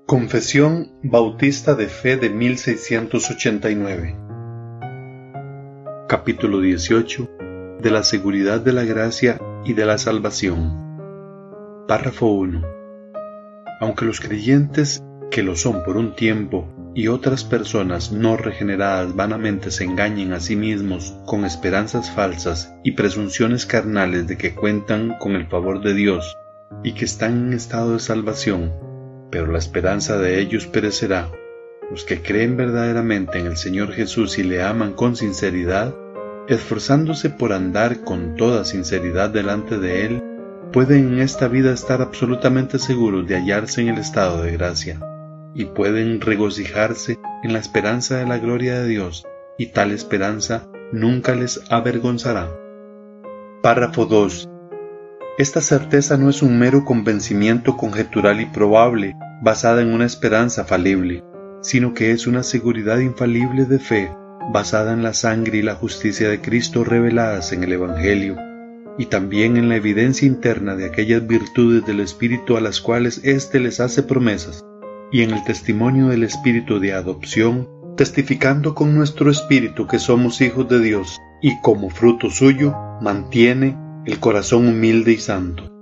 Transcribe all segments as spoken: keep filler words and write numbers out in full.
Confesión Bautista de Fe de mil seiscientos ochenta y nueve. Capítulo dieciocho. De la seguridad de la gracia y de la salvación. Párrafo uno. Aunque los creyentes que lo son por un tiempo y otras personas no regeneradas vanamente se engañen a sí mismos con esperanzas falsas y presunciones carnales de que cuentan con el favor de Dios y que están en estado de salvación, pero la esperanza de ellos perecerá, los que creen verdaderamente en el Señor Jesús y le aman con sinceridad, esforzándose por andar con toda sinceridad delante de Él, pueden en esta vida estar absolutamente seguros de hallarse en el estado de gracia, y pueden regocijarse en la esperanza de la gloria de Dios, y tal esperanza nunca les avergonzará. Párrafo dos. Esta certeza no es un mero convencimiento conjetural y probable, basada en una esperanza falible, sino que es una seguridad infalible de fe, basada en la sangre y la justicia de Cristo reveladas en el Evangelio, y también en la evidencia interna de aquellas virtudes del Espíritu a las cuales éste les hace promesas, y en el testimonio del Espíritu de adopción, testificando con nuestro espíritu que somos hijos de Dios, y como fruto suyo, mantiene el corazón humilde y santo.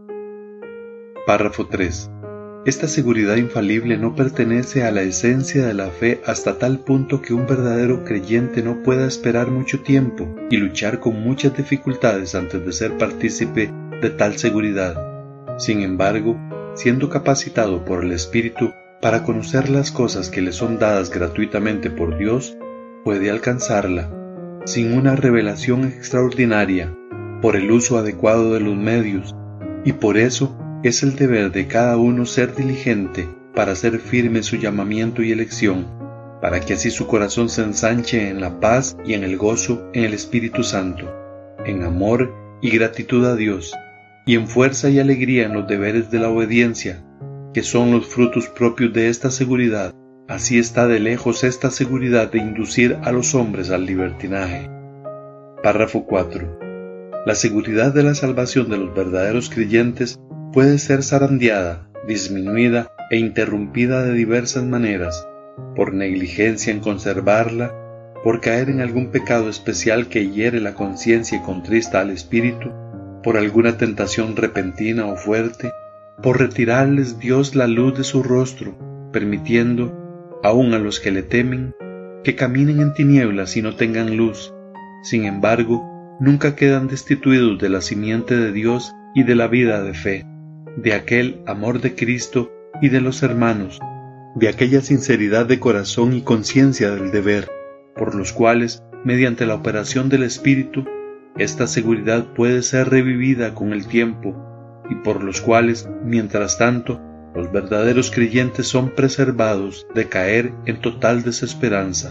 Párrafo tres. Esta seguridad infalible no pertenece a la esencia de la fe hasta tal punto que un verdadero creyente no pueda esperar mucho tiempo y luchar con muchas dificultades antes de ser partícipe de tal seguridad. Sin embargo, siendo capacitado por el Espíritu para conocer las cosas que le son dadas gratuitamente por Dios, puede alcanzarla, sin una revelación extraordinaria, por el uso adecuado de los medios, y por eso es el deber de cada uno ser diligente para hacer firme su llamamiento y elección, para que así su corazón se ensanche en la paz y en el gozo en el Espíritu Santo, en amor y gratitud a Dios, y en fuerza y alegría en los deberes de la obediencia, que son los frutos propios de esta seguridad. Así está de lejos esta seguridad de inducir a los hombres al libertinaje. Párrafo cuatro. La seguridad de la salvación de los verdaderos creyentes puede ser zarandeada, disminuida e interrumpida de diversas maneras, por negligencia en conservarla, por caer en algún pecado especial que hiere la conciencia y contrista al espíritu, por alguna tentación repentina o fuerte, por retirarles Dios la luz de su rostro, permitiendo, aun a los que le temen, que caminen en tinieblas y no tengan luz. Sin embargo, nunca quedan destituidos de la simiente de Dios y de la vida de fe, de aquel amor de Cristo y de los hermanos, de aquella sinceridad de corazón y conciencia del deber, por los cuales, mediante la operación del Espíritu, esta seguridad puede ser revivida con el tiempo, y por los cuales, mientras tanto, los verdaderos creyentes son preservados de caer en total desesperanza.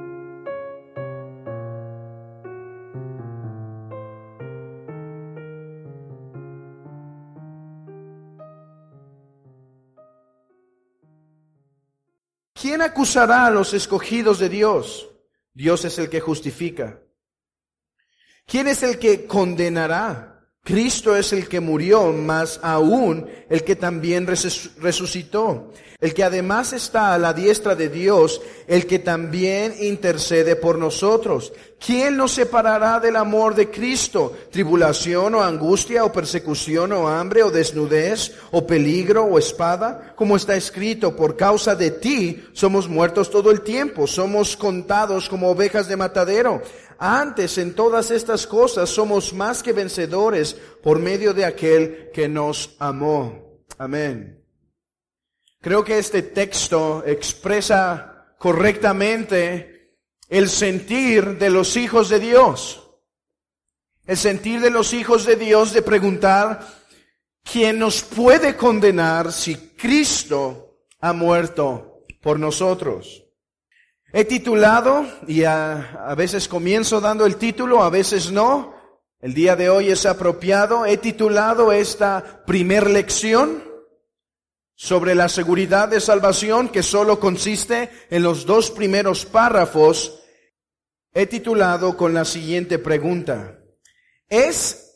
¿Quién acusará a los escogidos de Dios? Dios es el que justifica. ¿Quién es el que condenará? Cristo es el que murió, más aún el que también resucitó, el que además está a la diestra de Dios, el que también intercede por nosotros. ¿Quién nos separará del amor de Cristo? ¿Tribulación o angustia o persecución o hambre o desnudez o peligro o espada? Como está escrito, por causa de ti somos muertos todo el tiempo, somos contados como ovejas de matadero. Antes, en todas estas cosas, somos más que vencedores por medio de aquel que nos amó. Amén. Creo que este texto expresa correctamente el sentir de los hijos de Dios. El sentir de los hijos de Dios de preguntar, ¿quién nos puede condenar si Cristo ha muerto por nosotros? He titulado, y a, a veces comienzo dando el título, a veces no. El día de hoy es apropiado. He titulado esta primer lección sobre la seguridad de salvación, que solo consiste en los dos primeros párrafos. He titulado con la siguiente pregunta: ¿es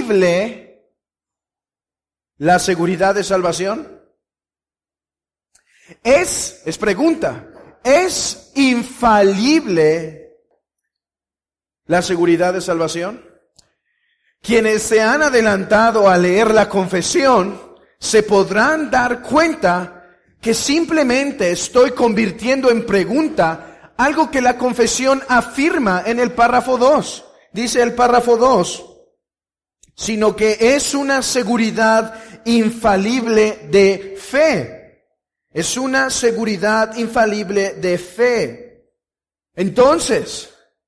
infalible la seguridad de salvación? Es, es pregunta, ¿es infalible la seguridad de salvación? Quienes se han adelantado a leer la confesión se podrán dar cuenta que simplemente estoy convirtiendo en pregunta algo que la confesión afirma en el párrafo dos. Dice el párrafo dos, sino que es una seguridad infalible de fe. Es una seguridad infalible de fe. Entonces,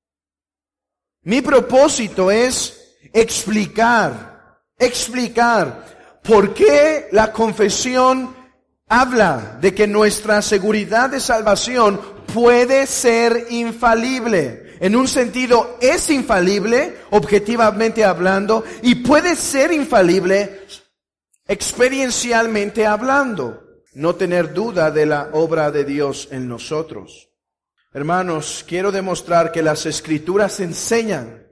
mi propósito es explicar, explicar por qué la confesión habla de que nuestra seguridad de salvación puede ser infalible. En un sentido, es infalible, objetivamente hablando, y puede ser infalible, experiencialmente hablando. No tener duda de la obra de Dios en nosotros. Hermanos, quiero demostrar que las Escrituras enseñan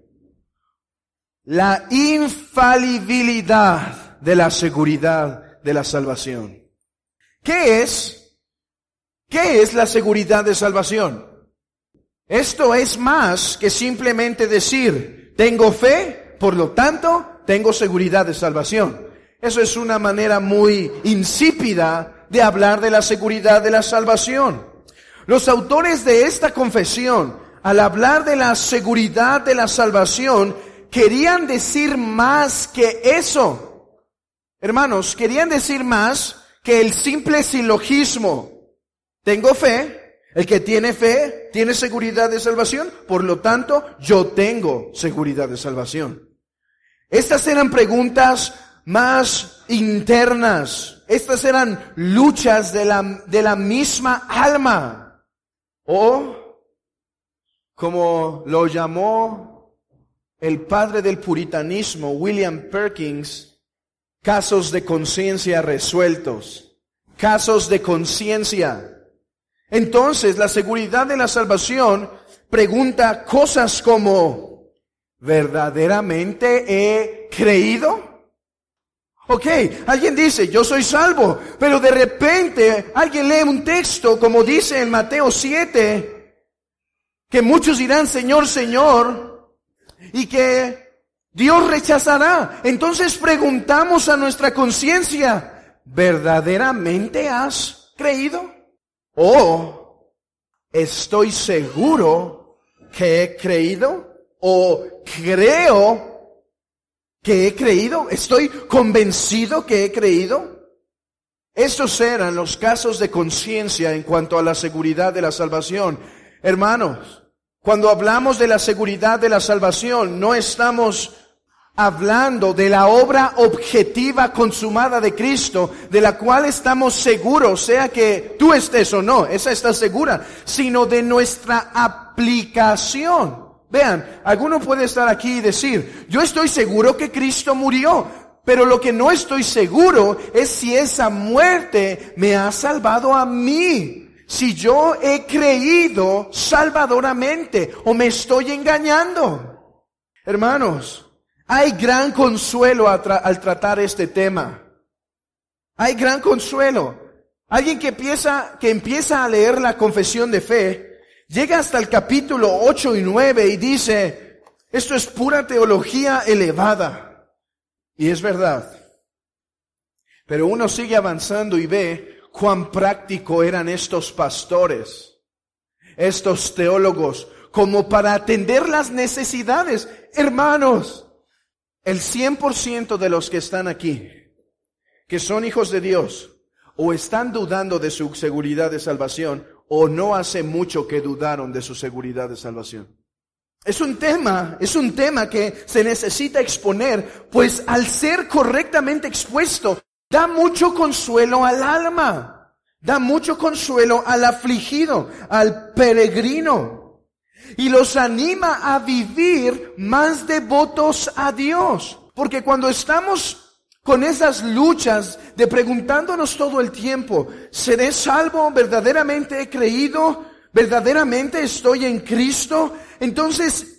la infalibilidad de la seguridad de la salvación. ¿Qué es? ¿Qué es la seguridad de salvación? Esto es más que simplemente decir, tengo fe, por lo tanto, tengo seguridad de salvación. Eso es una manera muy insípida de hablar de la seguridad de la salvación. Los autores de esta confesión, al hablar de la seguridad de la salvación, querían decir más que eso. Hermanos, querían decir más que el simple silogismo. Tengo fe. El que tiene fe, tiene seguridad de salvación. Por lo tanto, yo tengo seguridad de salvación. Estas eran preguntas más internas. Estas eran luchas de la, de la misma alma. O, como lo llamó el padre del puritanismo, William Perkins, casos de conciencia resueltos. Casos de conciencia. Entonces, la seguridad de la salvación pregunta cosas como, ¿verdaderamente he creído? Ok, alguien dice, yo soy salvo, pero de repente alguien lee un texto, como dice en Mateo siete, que muchos dirán, Señor, Señor, y que Dios rechazará. Entonces preguntamos a nuestra conciencia, ¿verdaderamente has creído? O estoy seguro que he creído, o creo que he creído, estoy convencido que he creído. Estos eran los casos de conciencia en cuanto a la seguridad de la salvación. Hermanos, cuando hablamos de la seguridad de la salvación, no estamos hablando de la obra objetiva consumada de Cristo, de la cual estamos seguros, sea que tú estés o no, esa está segura, sino de nuestra aplicación. Vean, alguno puede estar aquí y decir, yo estoy seguro que Cristo murió, pero lo que no estoy seguro es si esa muerte me ha salvado a mí, si yo he creído salvadoramente o me estoy engañando. Hermanos, hay gran consuelo al, tra- al tratar este tema. Hay gran consuelo. Alguien que empieza, que empieza a leer la confesión de fe, llega hasta el capítulo ocho y nueve y dice, esto es pura teología elevada. Y es verdad. Pero uno sigue avanzando y ve cuán práctico eran estos pastores, estos teólogos, como para atender las necesidades. Hermanos, el cien por ciento de los que están aquí, que son hijos de Dios, o están dudando de su seguridad de salvación, o no hace mucho que dudaron de su seguridad de salvación. Es un tema, es un tema que se necesita exponer, pues al ser correctamente expuesto, da mucho consuelo al alma, da mucho consuelo al afligido, al peregrino. Y los anima a vivir más devotos a Dios. Porque cuando estamos con esas luchas de preguntándonos todo el tiempo, ¿seré salvo? ¿Verdaderamente he creído? ¿Verdaderamente estoy en Cristo? Entonces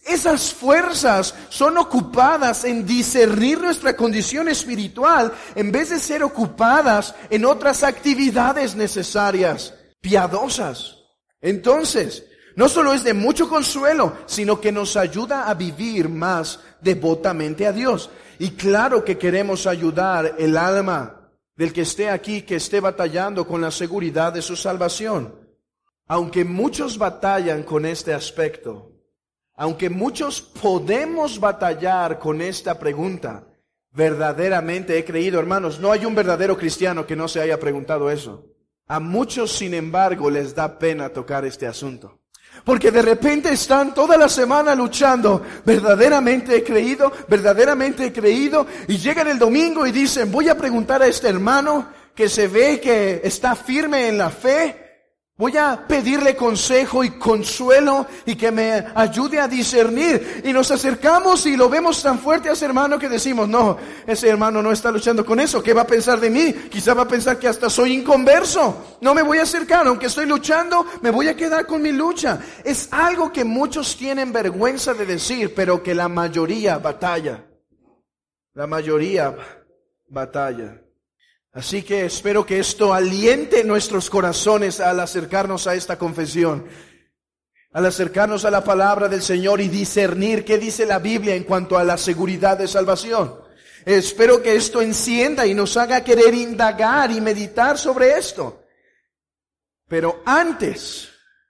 esas fuerzas son ocupadas en discernir nuestra condición espiritual en vez de ser ocupadas en otras actividades necesarias, piadosas. Entonces, no solo es de mucho consuelo, sino que nos ayuda a vivir más devotamente a Dios. Y claro que queremos ayudar el alma del que esté aquí, que esté batallando con la seguridad de su salvación. Aunque muchos batallan con este aspecto, aunque muchos podemos batallar con esta pregunta, verdaderamente he creído, hermanos, no hay un verdadero cristiano que no se haya preguntado eso. A muchos, sin embargo, les da pena tocar este asunto. Porque de repente están toda la semana luchando, verdaderamente he creído, verdaderamente he creído, y llegan el domingo y dicen, voy a preguntar a este hermano que se ve que está firme en la fe, voy a pedirle consejo y consuelo y que me ayude a discernir. Y nos acercamos y lo vemos tan fuerte a ese hermano que decimos, no, ese hermano no está luchando con eso. ¿Qué va a pensar de mí? Quizá va a pensar que hasta soy inconverso. No me voy a acercar, aunque estoy luchando, me voy a quedar con mi lucha. Es algo que muchos tienen vergüenza de decir, pero que la mayoría batalla. La mayoría batalla. Así que espero que esto aliente nuestros corazones al acercarnos a esta confesión, al acercarnos a la palabra del Señor y discernir qué dice la Biblia en cuanto a la seguridad de salvación. Espero que esto encienda y nos haga querer indagar y meditar sobre esto. Pero antes,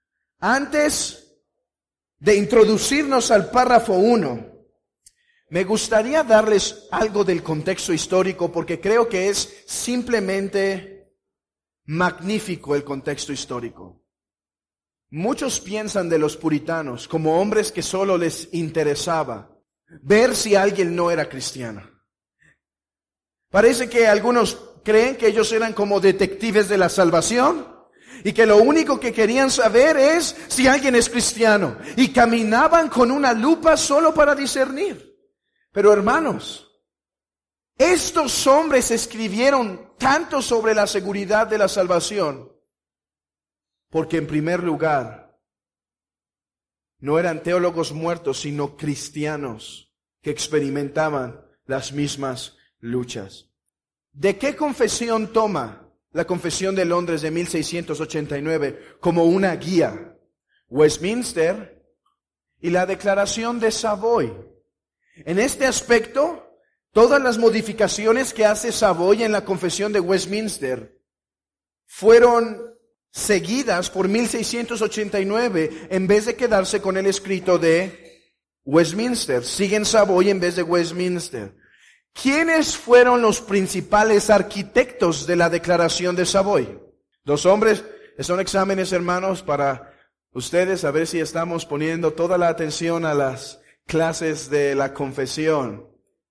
antes de introducirnos al párrafo uno, me gustaría darles algo del contexto histórico porque creo que es simplemente magnífico el contexto histórico. Muchos piensan de los puritanos como hombres que solo les interesaba ver si alguien no era cristiano. Parece que algunos creen que ellos eran como detectives de la salvación y que lo único que querían saber es si alguien es cristiano y caminaban con una lupa solo para discernir. Pero hermanos, estos hombres escribieron tanto sobre la seguridad de la salvación porque en primer lugar no eran teólogos muertos, sino cristianos que experimentaban las mismas luchas. ¿De qué confesión toma la Confesión de Londres de mil seiscientos ochenta y nueve como una guía? Westminster y la Declaración de Savoy. En este aspecto, todas las modificaciones que hace Savoy en la Confesión de Westminster fueron seguidas por mil seiscientos ochenta y nueve en vez de quedarse con el escrito de Westminster. Siguen Savoy en vez de Westminster. ¿Quiénes fueron los principales arquitectos de la Declaración de Savoy? Dos hombres. Son exámenes, hermanos, para ustedes, a ver si estamos poniendo toda la atención a las clases de la confesión.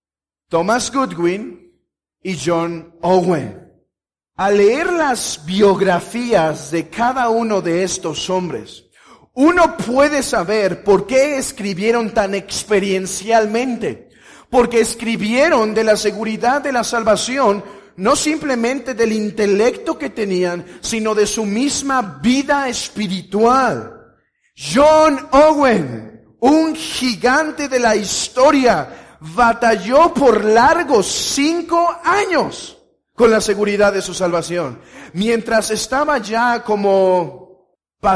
Thomas Goodwin y John Owen. Al leer las biografías de cada uno de estos hombres, uno puede saber por qué escribieron tan experiencialmente. Porque escribieron de la seguridad de la salvación, no simplemente del intelecto que tenían, sino de su misma vida espiritual. John Owen, un gigante de la historia, batalló por largos cinco años con la seguridad de su salvación. Mientras estaba ya como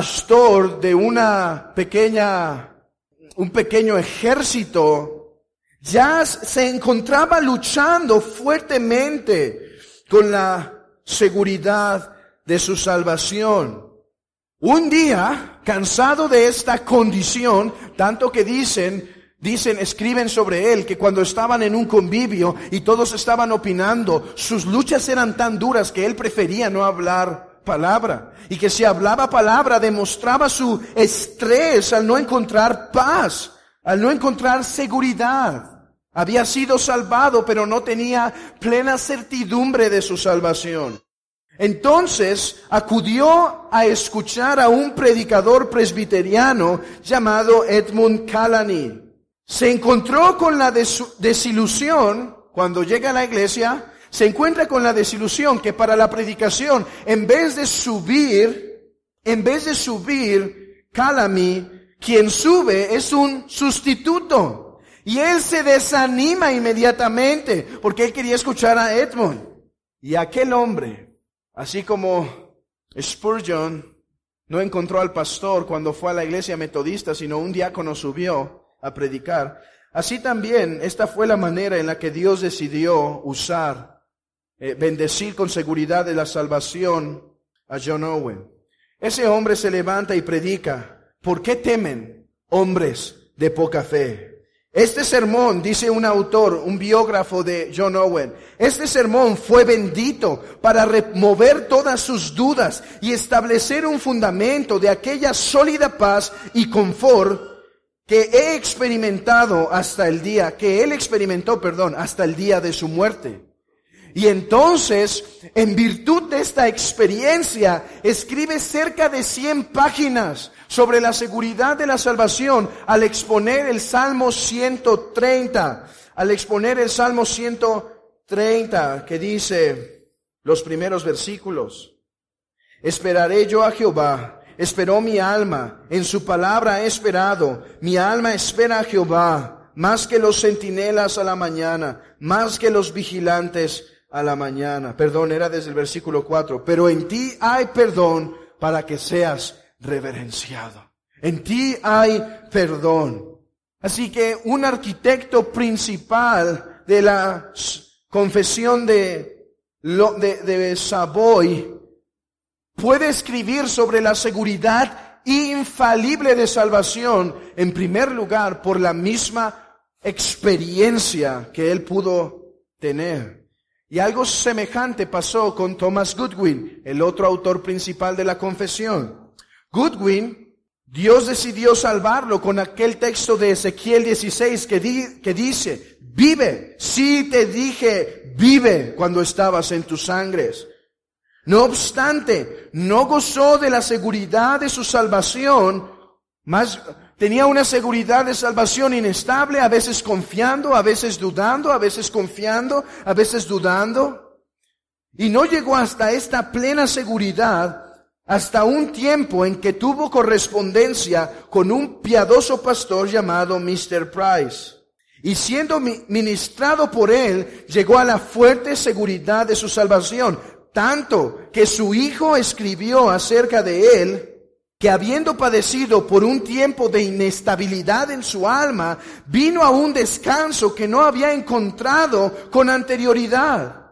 pastor de una pequeña, un pequeño ejército, ya se encontraba luchando fuertemente con la seguridad de su salvación. Un día, cansado de esta condición, tanto que dicen, dicen, escriben sobre él, que cuando estaban en un convivio y todos estaban opinando, sus luchas eran tan duras que él prefería no hablar palabra. Y que si hablaba palabra demostraba su estrés al no encontrar paz, al no encontrar seguridad. Había sido salvado, pero no tenía plena certidumbre de su salvación. Entonces acudió a escuchar a un predicador presbiteriano llamado Edmund Callany. Se encontró con la des- desilusión, cuando llega a la iglesia, se encuentra con la desilusión que para la predicación, en vez de subir, en vez de subir, Callany, quien sube es un sustituto. Y él se desanima inmediatamente porque él quería escuchar a Edmund. Y aquel hombre, así como Spurgeon no encontró al pastor cuando fue a la iglesia metodista, sino un diácono subió a predicar, así también esta fue la manera en la que Dios decidió usar, eh, bendecir con seguridad de la salvación a John Owen. Ese hombre se levanta y predica: ¿por qué temen, hombres de poca fe? Este sermón, dice un autor, un biógrafo de John Owen, este sermón fue bendito para remover todas sus dudas y establecer un fundamento de aquella sólida paz y confort que he experimentado hasta el día, que él experimentó, perdón, hasta el día de su muerte. Y entonces, en virtud de esta experiencia, escribe cerca de cien páginas sobre la seguridad de la salvación al exponer el Salmo ciento treinta, al exponer el Salmo ciento treinta, que dice los primeros versículos: esperaré yo a Jehová, esperó mi alma, en su palabra he esperado, mi alma espera a Jehová, más que los centinelas a la mañana, más que los vigilantes a la mañana. Perdón, era desde el versículo cuatro. Pero en ti hay perdón para que seas reverenciado. En ti hay perdón. Así que un arquitecto principal de la confesión de, de, de Savoy puede escribir sobre la seguridad infalible de salvación, en primer lugar, por la misma experiencia que él pudo tener. Y algo semejante pasó con Thomas Goodwin, el otro autor principal de la confesión. Goodwin, Dios decidió salvarlo con aquel texto de Ezequiel dieciséis que, di, que dice: vive, sí te dije, vive cuando estabas en tus sangres. No obstante, no gozó de la seguridad de su salvación, más tenía una seguridad de salvación inestable, a veces confiando, a veces dudando, a veces confiando, a veces dudando. Y no llegó hasta esta plena seguridad hasta un tiempo en que tuvo correspondencia con un piadoso pastor llamado mister Price. Y siendo ministrado por él, llegó a la fuerte seguridad de su salvación, tanto que su hijo escribió acerca de él, que habiendo padecido por un tiempo de inestabilidad en su alma, vino a un descanso que no había encontrado con anterioridad.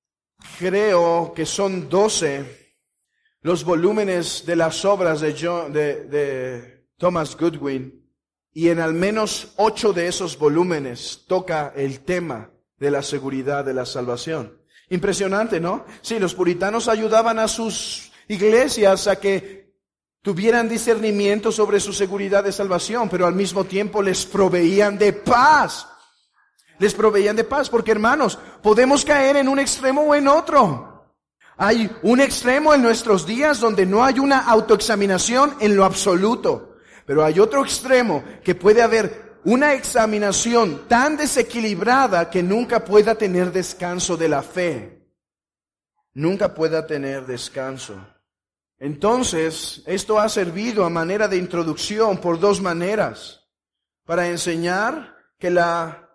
Creo que son doce los volúmenes de las obras de, John, de, de Thomas Goodwin, y en al menos ocho de esos volúmenes toca el tema de la seguridad de la salvación. Impresionante, ¿no? Sí, los puritanos ayudaban a sus iglesias a que tuvieran discernimiento sobre su seguridad de salvación, pero al mismo tiempo les proveían de paz. Les proveían de paz, porque hermanos, podemos caer en un extremo o en otro. Hay un extremo en nuestros días donde no hay una autoexaminación en lo absoluto, pero hay otro extremo que puede haber una examinación tan desequilibrada que nunca pueda tener descanso de la fe. Nunca pueda tener descanso. Entonces, esto ha servido a manera de introducción por dos maneras. Para enseñar que la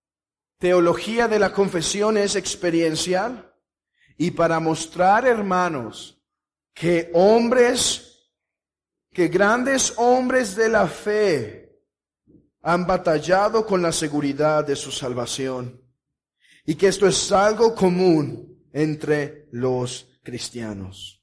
teología de la confesión es experiencial, y para mostrar, hermanos, que hombres, que grandes hombres de la fe han batallado con la seguridad de su salvación, y que esto es algo común entre los cristianos.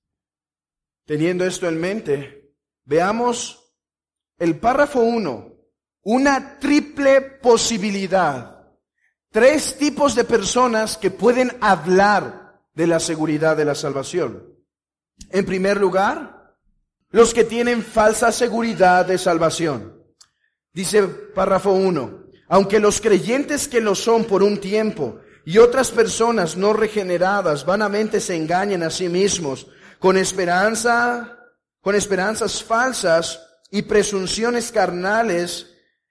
Teniendo esto en mente, veamos el párrafo uno, una triple posibilidad. Tres tipos de personas que pueden hablar de la seguridad de la salvación. En primer lugar, los que tienen falsa seguridad de salvación. Dice párrafo uno, aunque los creyentes que lo son por un tiempo y otras personas no regeneradas vanamente se engañen a sí mismos, con esperanza, con esperanzas falsas y presunciones carnales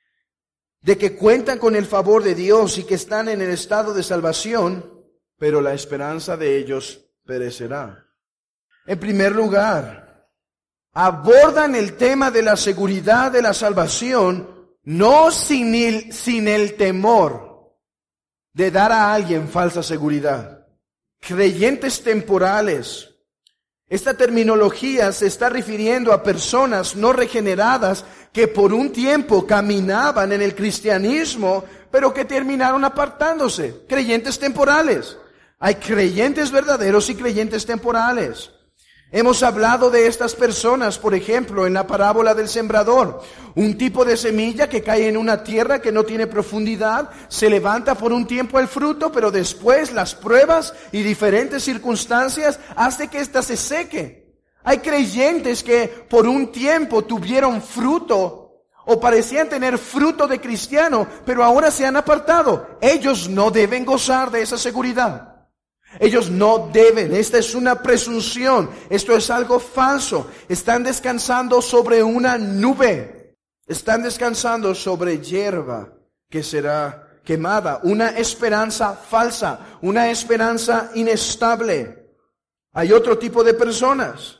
de que cuentan con el favor de Dios y que están en el estado de salvación, pero la esperanza de ellos perecerá. En primer lugar, abordan el tema de la seguridad de la salvación no sin el, sin el temor de dar a alguien falsa seguridad. Creyentes temporales. Esta terminología se está refiriendo a personas no regeneradas que por un tiempo caminaban en el cristianismo, pero que terminaron apartándose. Creyentes temporales. Hay creyentes verdaderos y creyentes temporales. Hemos hablado de estas personas, por ejemplo, en la parábola del sembrador. Un tipo de semilla que cae en una tierra que no tiene profundidad, se levanta por un tiempo el fruto, pero después las pruebas y diferentes circunstancias hacen que ésta se seque. Hay creyentes que por un tiempo tuvieron fruto o parecían tener fruto de cristiano, pero ahora se han apartado. Ellos no deben gozar de esa seguridad. Ellos no deben, esta es una presunción, esto es algo falso. Están descansando sobre una nube, están descansando sobre hierba que será quemada, una esperanza falsa, una esperanza inestable. Hay otro tipo de personas,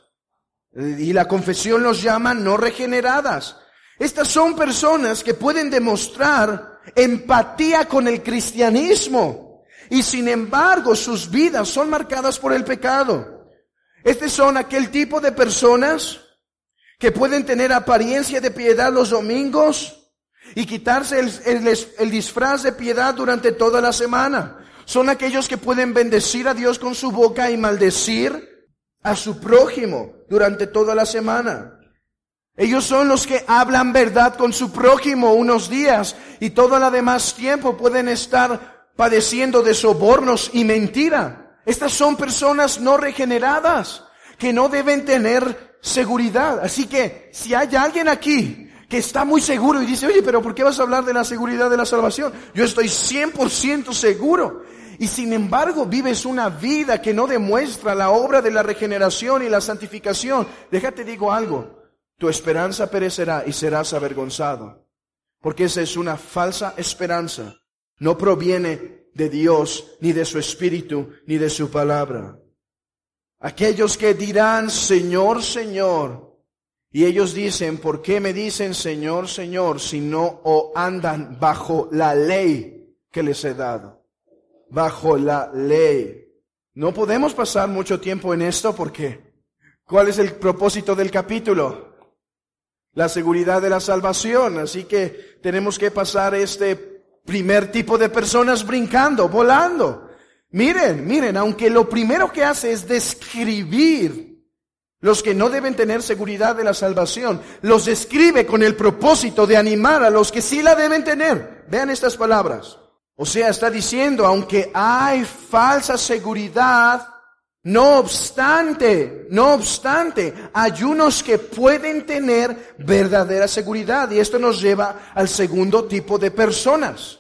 y la confesión los llama no regeneradas. Estas son personas que pueden demostrar empatía con el cristianismo, y sin embargo sus vidas son marcadas por el pecado. Estos son aquel tipo de personas que pueden tener apariencia de piedad los domingos y quitarse el, el, el disfraz de piedad durante toda la semana. Son aquellos que pueden bendecir a Dios con su boca y maldecir a su prójimo durante toda la semana. Ellos son los que hablan verdad con su prójimo unos días y todo el demás tiempo pueden estar padeciendo de sobornos y mentira. Estas son personas no regeneradas que no deben tener seguridad. Así que si hay alguien aquí que está muy seguro y dice, oye, pero ¿por qué vas a hablar de la seguridad de la salvación? Yo estoy cien por ciento seguro. Y sin embargo vives una vida que no demuestra la obra de la regeneración y la santificación. Déjate digo algo, tu esperanza perecerá y serás avergonzado. Porque esa es una falsa esperanza. No proviene de Dios, ni de su Espíritu, ni de su palabra. Aquellos que dirán, Señor, Señor, y ellos dicen, ¿por qué me dicen Señor, Señor, si no o andan bajo la ley que les he dado? Bajo la ley. No podemos pasar mucho tiempo en esto porque, ¿cuál es el propósito del capítulo? La seguridad de la salvación. Así que tenemos que pasar este primer tipo de personas brincando, volando. Miren, miren, aunque lo primero que hace es describir los que no deben tener seguridad de la salvación, los describe con el propósito de animar a los que sí la deben tener. Vean estas palabras. O sea, está diciendo, aunque hay falsa seguridad, no obstante, no obstante, hay unos que pueden tener verdadera seguridad. Y esto nos lleva al segundo tipo de personas.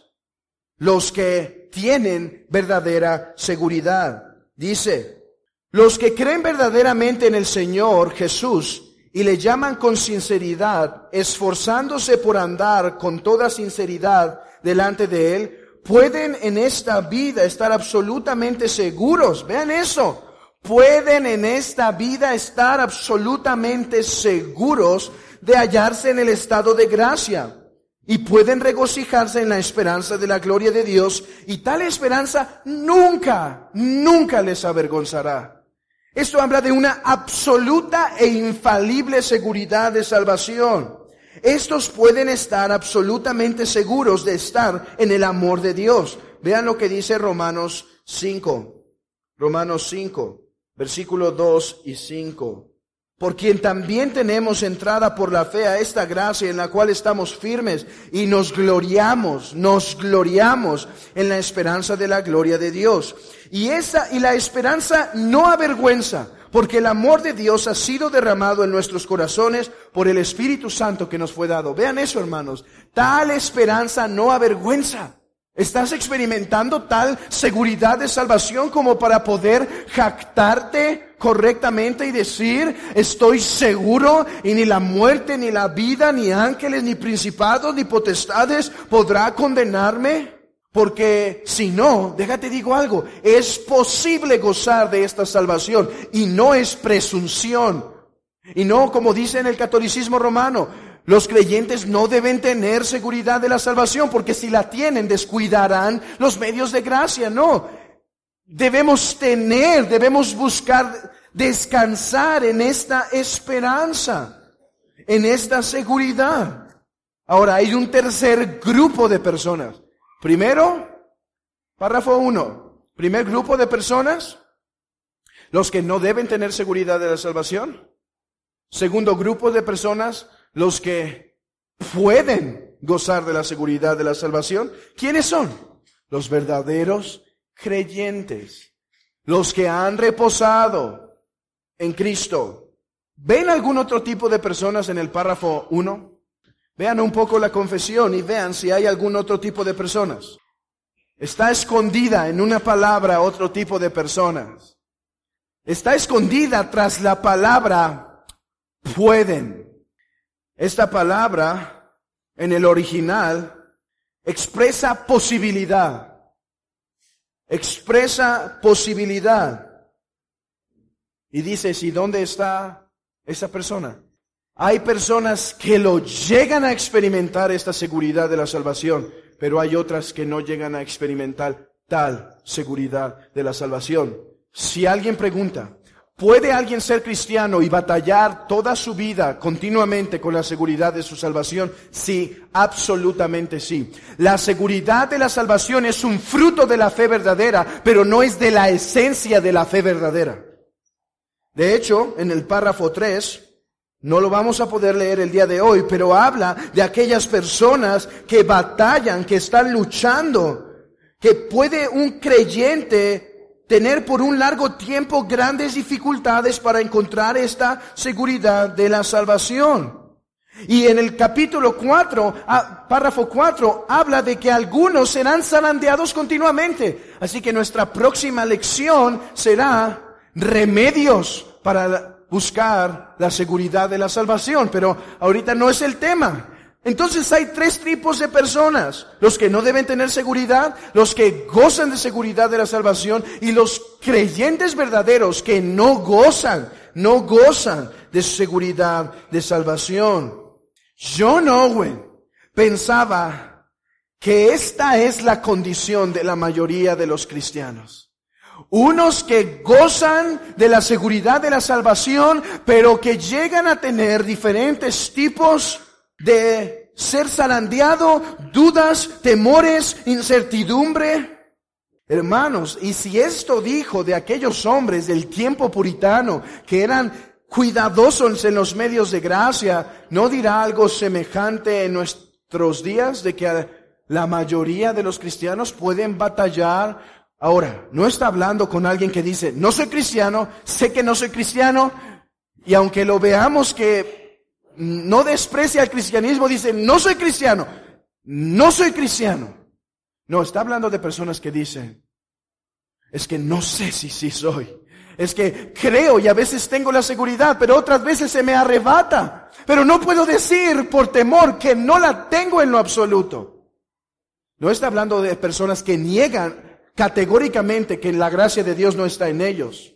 Los que tienen verdadera seguridad. Dice, los que creen verdaderamente en el Señor Jesús y le llaman con sinceridad, esforzándose por andar con toda sinceridad delante de Él, pueden en esta vida estar absolutamente seguros. Vean eso. Pueden en esta vida estar absolutamente seguros de hallarse en el estado de gracia. Y pueden regocijarse en la esperanza de la gloria de Dios. Y tal esperanza nunca, nunca les avergonzará. Esto habla de una absoluta e infalible seguridad de salvación. Estos pueden estar absolutamente seguros de estar en el amor de Dios. Vean lo que dice Romanos cinco. Romanos cinco. Versículos dos y cinco. Por quien también tenemos entrada por la fe a esta gracia en la cual estamos firmes y nos gloriamos, nos gloriamos en la esperanza de la gloria de Dios. Y esa, y la esperanza no avergüenza, porque el amor de Dios ha sido derramado en nuestros corazones por el Espíritu Santo que nos fue dado. Vean eso, hermanos. Tal esperanza no avergüenza. ¿Estás experimentando tal seguridad de salvación como para poder jactarte correctamente y decir, estoy seguro y ni la muerte, ni la vida, ni ángeles, ni principados, ni potestades podrá condenarme? Porque si no, déjate digo algo, es posible gozar de esta salvación y no es presunción. Y no, como dice en el catolicismo romano, los creyentes no deben tener seguridad de la salvación, porque si la tienen, descuidarán los medios de gracia. No, debemos tener, debemos buscar descansar en esta esperanza, en esta seguridad. Ahora, hay un tercer grupo de personas. Primero, párrafo uno, primer grupo de personas, los que no deben tener seguridad de la salvación. Segundo grupo de personas, los que pueden gozar de la seguridad de la salvación. ¿Quiénes son? Los verdaderos creyentes, los que han reposado en Cristo. ¿Ven algún otro tipo de personas en el párrafo uno? Vean un poco la confesión y vean si hay algún otro tipo de personas. Está escondida en una palabra otro tipo de personas. Está escondida tras la palabra pueden. Esta palabra en el original expresa posibilidad. Expresa posibilidad. Y dice, ¿y dónde está esa persona? Hay personas que lo llegan a experimentar esta seguridad de la salvación, pero hay otras que no llegan a experimentar tal seguridad de la salvación. Si alguien pregunta, ¿puede alguien ser cristiano y batallar toda su vida continuamente con la seguridad de su salvación? Sí, absolutamente sí. La seguridad de la salvación es un fruto de la fe verdadera, pero no es de la esencia de la fe verdadera. De hecho, en el párrafo tres, no lo vamos a poder leer el día de hoy, pero habla de aquellas personas que batallan, que están luchando, que puede un creyente tener por un largo tiempo grandes dificultades para encontrar esta seguridad de la salvación. Y en el capítulo cuatro, párrafo cuatro, habla de que algunos serán zarandeados continuamente. Así que nuestra próxima lección será remedios para buscar la seguridad de la salvación, pero ahorita no es el tema. Entonces hay tres tipos de personas: los que no deben tener seguridad, los que gozan de seguridad de la salvación y los creyentes verdaderos que no gozan, no gozan de seguridad de salvación. John Owen pensaba que esta es la condición de la mayoría de los cristianos. Unos que gozan de la seguridad de la salvación, pero que llegan a tener diferentes tipos de ser zarandeado, dudas, temores, incertidumbre. Hermanos, y si esto dijo de aquellos hombres del tiempo puritano, que eran cuidadosos en los medios de gracia, ¿no dirá algo semejante en nuestros días, de que la mayoría de los cristianos pueden batallar? Ahora, no está hablando con alguien que dice, no soy cristiano, sé que no soy cristiano, y aunque lo veamos que no desprecia el cristianismo, dice, no soy cristiano, no soy cristiano. No, está hablando de personas que dicen, es que no sé si sí soy, es que creo y a veces tengo la seguridad, pero otras veces se me arrebata, pero no puedo decir por temor que no la tengo en lo absoluto. No está hablando de personas que niegan categóricamente que la gracia de Dios no está en ellos,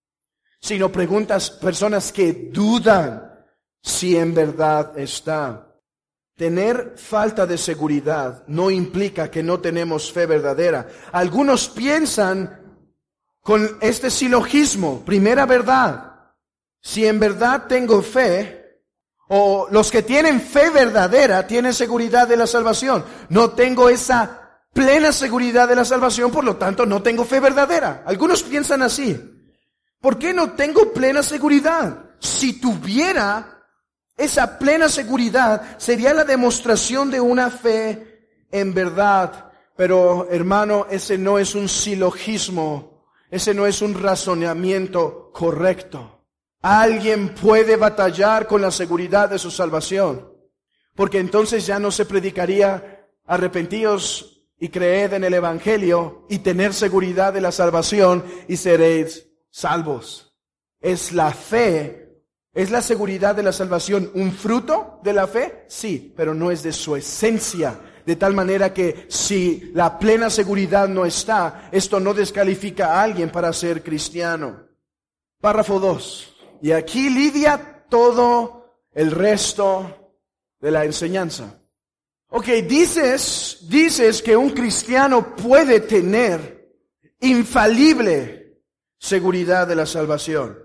sino preguntas, personas que dudan si en verdad está. Tener falta de seguridad no implica que no tenemos fe verdadera. Algunos piensan con este silogismo, primera verdad, si en verdad tengo fe, o los que tienen fe verdadera tienen seguridad de la salvación. No tengo esa plena seguridad de la salvación, por lo tanto no tengo fe verdadera. Algunos piensan así. ¿Por qué no tengo plena seguridad? Si tuviera esa plena seguridad, sería la demostración de una fe en verdad. Pero, hermano, ese no es un silogismo, ese no es un razonamiento correcto. Alguien puede batallar con la seguridad de su salvación, porque entonces ya no se predicaría arrepentíos y creed en el Evangelio y tener seguridad de la salvación y seréis salvos. Es la fe, es la seguridad de la salvación un fruto de la fe, sí, pero no es de su esencia. De tal manera que si la plena seguridad no está, esto no descalifica a alguien para ser cristiano. Párrafo dos. Y aquí lidia todo el resto de la enseñanza. Ok, dices, dices que un cristiano puede tener infalible seguridad de la salvación.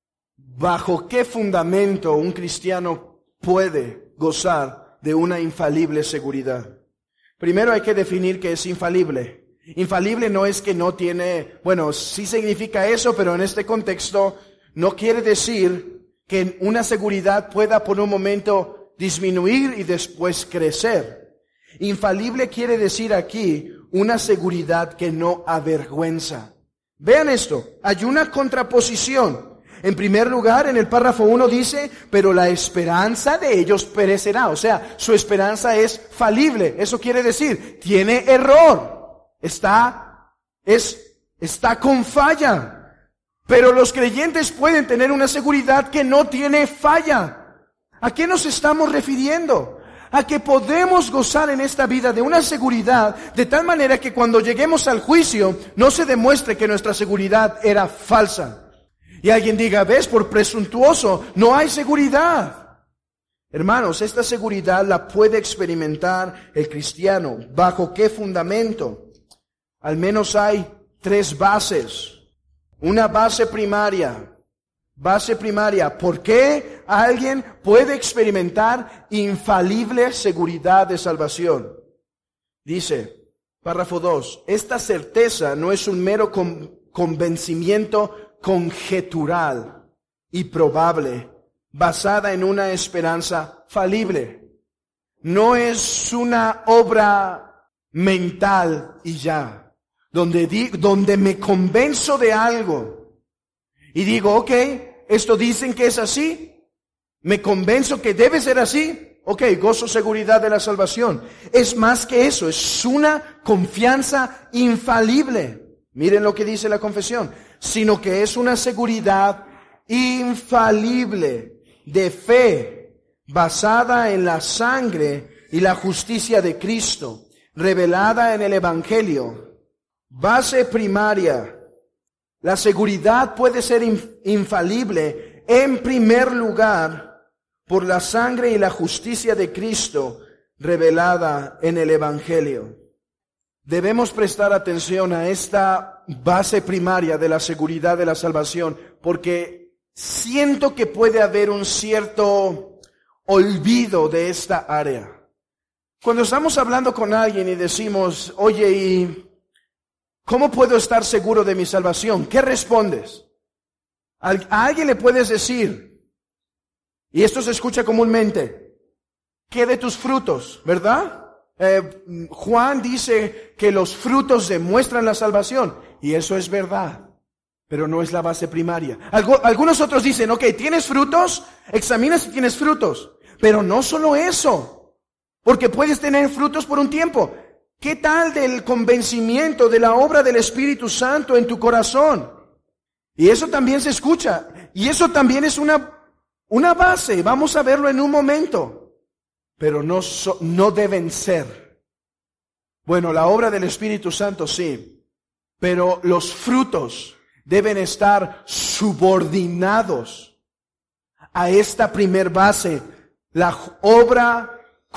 ¿Bajo qué fundamento un cristiano puede gozar de una infalible seguridad? Primero hay que definir qué es infalible. Infalible no es que no tiene, bueno, sí significa eso, pero en este contexto no quiere decir que una seguridad pueda por un momento disminuir y después crecer. Infalible quiere decir aquí una seguridad que no avergüenza. Vean esto, hay una contraposición. En primer lugar, en el párrafo uno dice, pero la esperanza de ellos perecerá. O sea, su esperanza es falible. Eso quiere decir, tiene error. Está, es, está con falla. Pero los creyentes pueden tener una seguridad que no tiene falla. ¿A qué nos estamos refiriendo? A que podemos gozar en esta vida de una seguridad de tal manera que cuando lleguemos al juicio no se demuestre que nuestra seguridad era falsa. Y alguien diga, ves, por presuntuoso, no hay seguridad. Hermanos, esta seguridad la puede experimentar el cristiano. ¿Bajo qué fundamento? Al menos hay tres bases. Una base primaria. Base primaria. ¿Por qué alguien puede experimentar infalible seguridad de salvación? Dice, párrafo dos, esta certeza no es un mero con- convencimiento conjetural y probable, basada en una esperanza falible. No es una obra mental y ya, donde, di, donde me convenzo de algo y digo, ok, esto dicen que es así, me convenzo que debe ser así, ok, gozo seguridad de la salvación. Es más que eso, es una confianza infalible. Miren lo que dice la confesión, sino que es una seguridad infalible de fe, basada en la sangre y la justicia de Cristo, revelada en el Evangelio. Base primaria. La seguridad puede ser infalible en primer lugar por la sangre y la justicia de Cristo, revelada en el Evangelio. Debemos prestar atención a esta base primaria de la seguridad de la salvación, porque siento que puede haber un cierto olvido de esta área. Cuando estamos hablando con alguien y decimos, oye, ¿y cómo puedo estar seguro de mi salvación? ¿Qué respondes? A alguien le puedes decir, y esto se escucha comúnmente, ¿qué de tus frutos? ¿Verdad? Eh, Juan dice que los frutos demuestran la salvación, y eso es verdad, pero no es la base primaria. Algo, algunos otros dicen, ok, ¿tienes frutos? Examina si tienes frutos, pero no solo eso, porque puedes tener frutos por un tiempo. ¿Qué tal del convencimiento de la obra del Espíritu Santo en tu corazón? Y eso también se escucha, y eso también es una, una base, vamos a verlo en un momento. Pero no, so, no deben ser. Bueno, la obra del Espíritu Santo sí, pero los frutos deben estar subordinados a esta primer base, la obra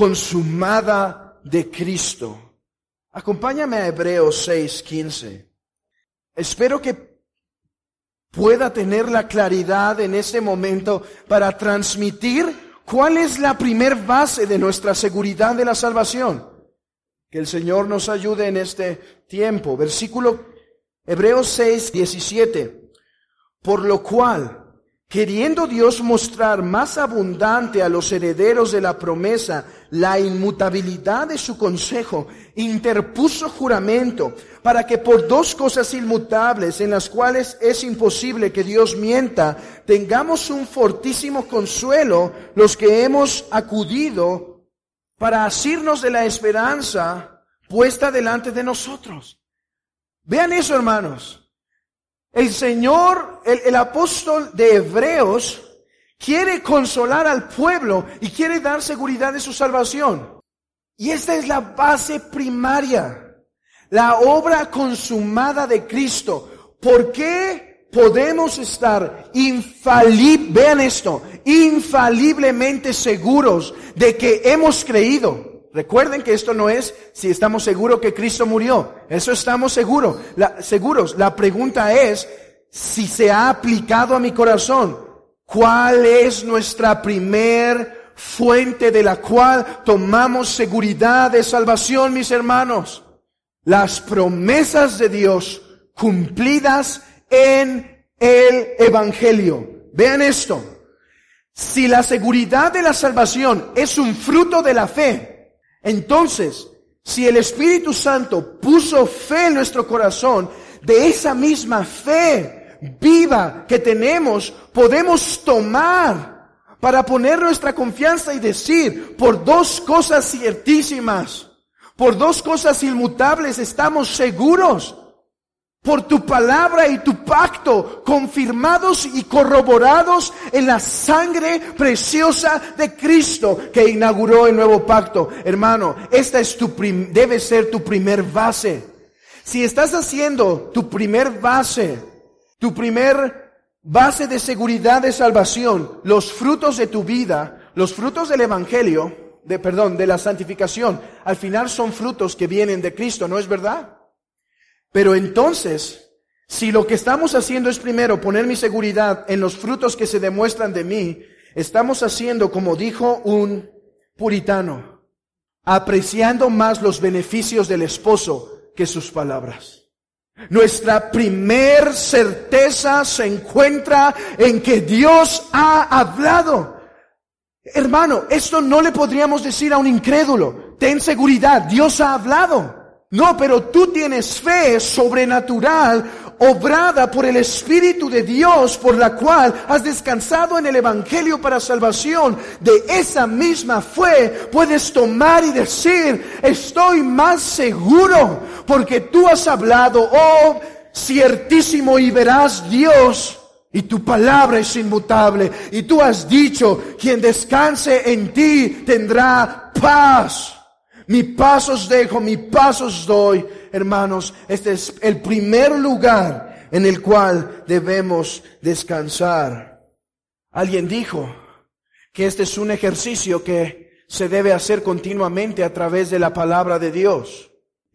consumada de Cristo. Acompáñame a Hebreos seis quince. Espero que pueda tener la claridad en este momento para transmitir ¿cuál es la primer base de nuestra seguridad de la salvación? Que el Señor nos ayude en este tiempo. Versículo Hebreos seis diecisiete. Por lo cual, queriendo Dios mostrar más abundante a los herederos de la promesa la inmutabilidad de su consejo, interpuso juramento para que por dos cosas inmutables en las cuales es imposible que Dios mienta, tengamos un fortísimo consuelo los que hemos acudido para asirnos de la esperanza puesta delante de nosotros. Vean eso, hermanos. El Señor, el, el apóstol de Hebreos, quiere consolar al pueblo y quiere dar seguridad de su salvación. Y esta es la base primaria, la obra consumada de Cristo. ¿Por qué podemos estar infalib- vean esto, infaliblemente seguros de que hemos creído. Recuerden que esto no es si estamos seguros que Cristo murió. Eso estamos seguros. La, seguros. La pregunta es si se ha aplicado a mi corazón. ¿Cuál es nuestra primer fuente de la cual tomamos seguridad de salvación, mis hermanos? Las promesas de Dios cumplidas en el Evangelio. Vean esto. Si la seguridad de la salvación es un fruto de la fe, entonces, si el Espíritu Santo puso fe en nuestro corazón, de esa misma fe viva que tenemos, podemos tomar para poner nuestra confianza y decir, por dos cosas ciertísimas, por dos cosas inmutables estamos seguros. Por tu palabra y tu pacto, confirmados y corroborados en la sangre preciosa de Cristo que inauguró el nuevo pacto. Hermano, esta es tu prim- debe ser tu primer base. Si estás haciendo tu primer base, tu primer base de seguridad de salvación, los frutos de tu vida, los frutos del Evangelio, de perdón, de la santificación, al final son frutos que vienen de Cristo, ¿no es verdad? Pero entonces, si lo que estamos haciendo es primero poner mi seguridad en los frutos que se demuestran de mí, estamos haciendo, como dijo un puritano, apreciando más los beneficios del esposo que sus palabras. Nuestra primer certeza se encuentra en que Dios ha hablado. Hermano, esto no le podríamos decir a un incrédulo. Ten seguridad, Dios ha hablado. No, pero tú tienes fe sobrenatural, obrada por el Espíritu de Dios, por la cual has descansado en el Evangelio para salvación. De esa misma fe puedes tomar y decir, estoy más seguro, porque tú has hablado, oh, ciertísimo y verás Dios, y tu palabra es inmutable, y tú has dicho, quien descanse en ti tendrá paz. Mi paz os dejo, mi paz os doy. Hermanos, este es el primer lugar en el cual debemos descansar. Alguien dijo que este es un ejercicio que se debe hacer continuamente a través de la palabra de Dios.